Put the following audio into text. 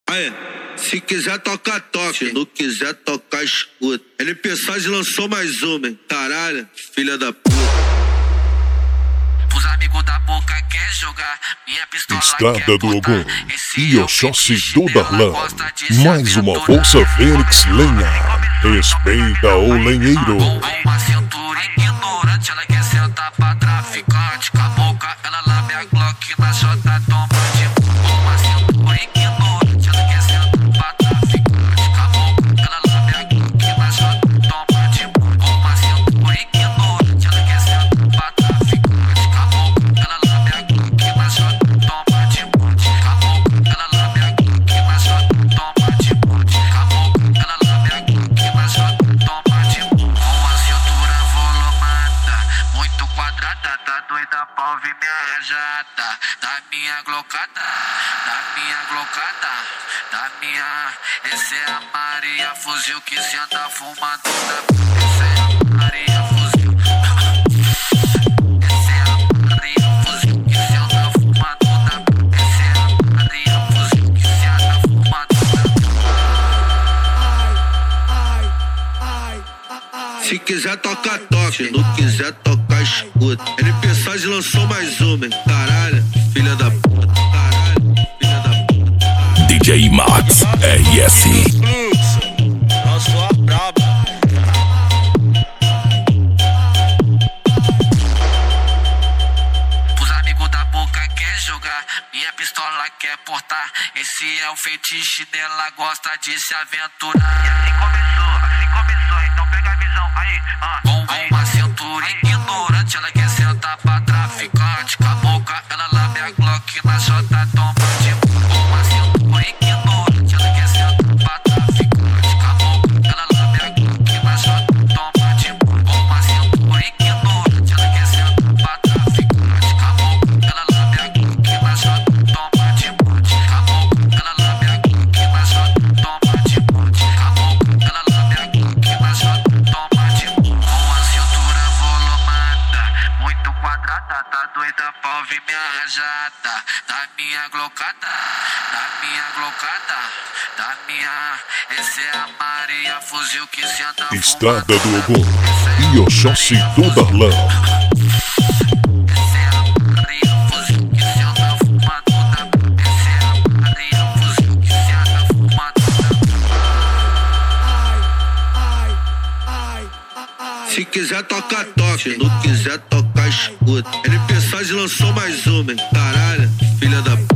Aí, se quiser tocar, toca. Se não quiser tocar, escuta. LP Saz lançou mais uma, hein? Caralho, filha da puta. Os amigos da boca quer jogar, minha pistola Estrada quer do botar. Ogum Esse e é o Oxóssi fetiche do dela, Darlan. gosta de se Mais uma aventurar. Força Fênix Lenha. Respeita o lenheiro. Com uma cintura ignorante, ela quer sentar pra traficante. Com a boca, ela lambe a Glock na chota, toma de com uma cintura ignorante, ela quer sentar pra traficante. Com a boca, ela lambe a Glock na chota, toma de com uma cintura ignorante, ela quer sentar pra traficante. Com a boca, ela lambe a Glock na chota, toma de monte. Com a boca, ela lambe a Glock na chota, toma de monte. Com a boca, ela lambe a Glock na chota, toma de monte. Com a cintura volumada, muito quadrada, tá doida pra ouvir minha rajada. Da minha glocada, da minha glocada, da minha. Essa é a Maria Fuzil que senta fumando da. Essa é a Maria Fuzil. Essa é a Maria Fuzil que senta fumando da. Essa é a Maria Fuzil que senta fumando da. Se quiser tocar, toca. Se não quiser tocar, escuta. LP Saz lançou mais uma, hein? Caralho, filha da puta. Caralho, filha da puta. DJ Max RS. Eu sou a braba. Os amigos da boca quer jogar, minha pistola quer portar. Esse é o fetiche dela, gosta de se aventurar. E assim começou, então pega a visão aí. Com uma cintura ignorante, ela quer sentar pra traficante. Com a boca, ela lambe a Glock na chota, toma de com uma cintura ignorante, ela quer sentar pra traficante. Com a boca, ela lambe a Glock na chota, toma de com uma cintura ignorante, ela quer sentar pra traficante. Com a boca, ela lambe a Glock na chota, toma de monte. Com a boca, ela lambe a Glock na chota, toma de monte. Com a boca, ela lambe a Glock na chota, toma de monte. Com a cintura volumada, muito quadrada, tá doida pra ouvir minha rajada. Da minha glocada, da minha glocada, da minha. Essa é a Maria Fuzil que senta Estrada do fumando Ogum da. e Oxóssi do Darlan. Essa é a Maria Fuzil que senta fumando da. Essa é a Maria Fuzil que senta fumando da. Se quiser tocar, toca. Se não quiser tocar, escuta. LP Saz lançou mais uma, hein? Caralho, filha da puta.